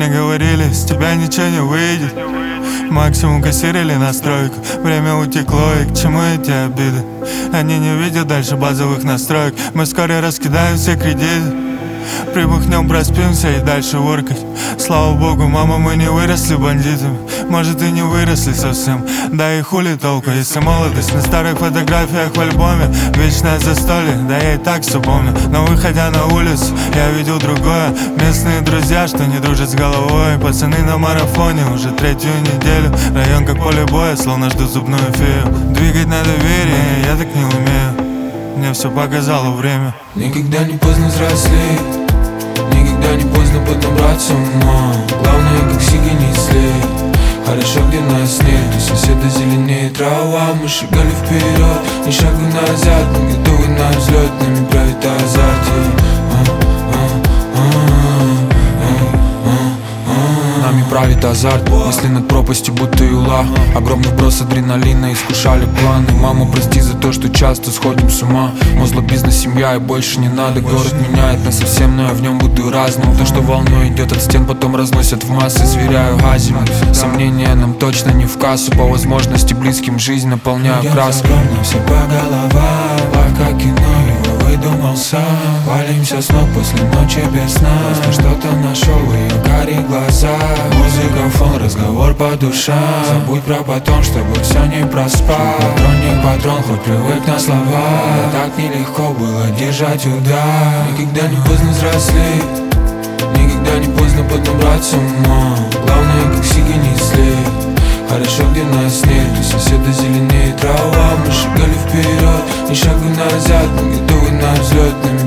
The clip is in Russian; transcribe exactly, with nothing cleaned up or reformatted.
мне говорили, с тебя ничего не выйдет. Максимум кассировали настройку. Время утекло, и к чему эти обиды? Они не видят дальше базовых настроек. Мы вскоре раскидаем все кредиты. Прибухнем, проспимся и дальше воркать. Слава богу, мама, мы не выросли бандитами. Может, и не выросли совсем. Да и хули толку, если молодость на старых фотографиях в альбоме. Вечное застолье, да я и так все помню. Но выходя на улицу, я видел другое. Местные друзья, что не дружат с головой. Пацаны на марафоне уже третью неделю. Район как поле боя, словно жду зубную фею. Двигать на доверие, я так не умею. Мне все показало время. Никогда не поздно взрослеть, никогда не поздно потом брать с ума. Главное, как сиги не слей. Хорошо, где нас нет, у соседа зеленее трава. Мы шагали вперед, ни шагу назад. Мы готовы на взлет, нами правит азарт. Нами правит азарт, мысли над пропастью будто юла. Огромный вброс адреналина, искушали планы. Мама, прости за то, что часто сходим с ума. Мозла, бизнес, семья и больше не надо. Город меняет нас совсем, но я в нем буду разным. То, что волной идет от стен, потом разносят в массы. Зверяю азимут, сомнения нам точно не в кассу. По возможности близким жизнь наполняю краской. Все по головам, пока кино его выдумал сам. Валимся с ног после ночи без сна. Просто что-то нашел в ее карих глазах. Музыка, фон, разговор по душам. Забудь про потом, чтобы все не проспать. Патрон не патрон, хоть привык на слова. Да так нелегко было держать удар. Никогда не поздно взрослеть, никогда не поздно потом брать с ума. Главное, как сиги не слей. Хорошо, где нас нет, у соседа зеленее трава. Мы шагали вперед, ни шагу назад. Мы готовы на взлет.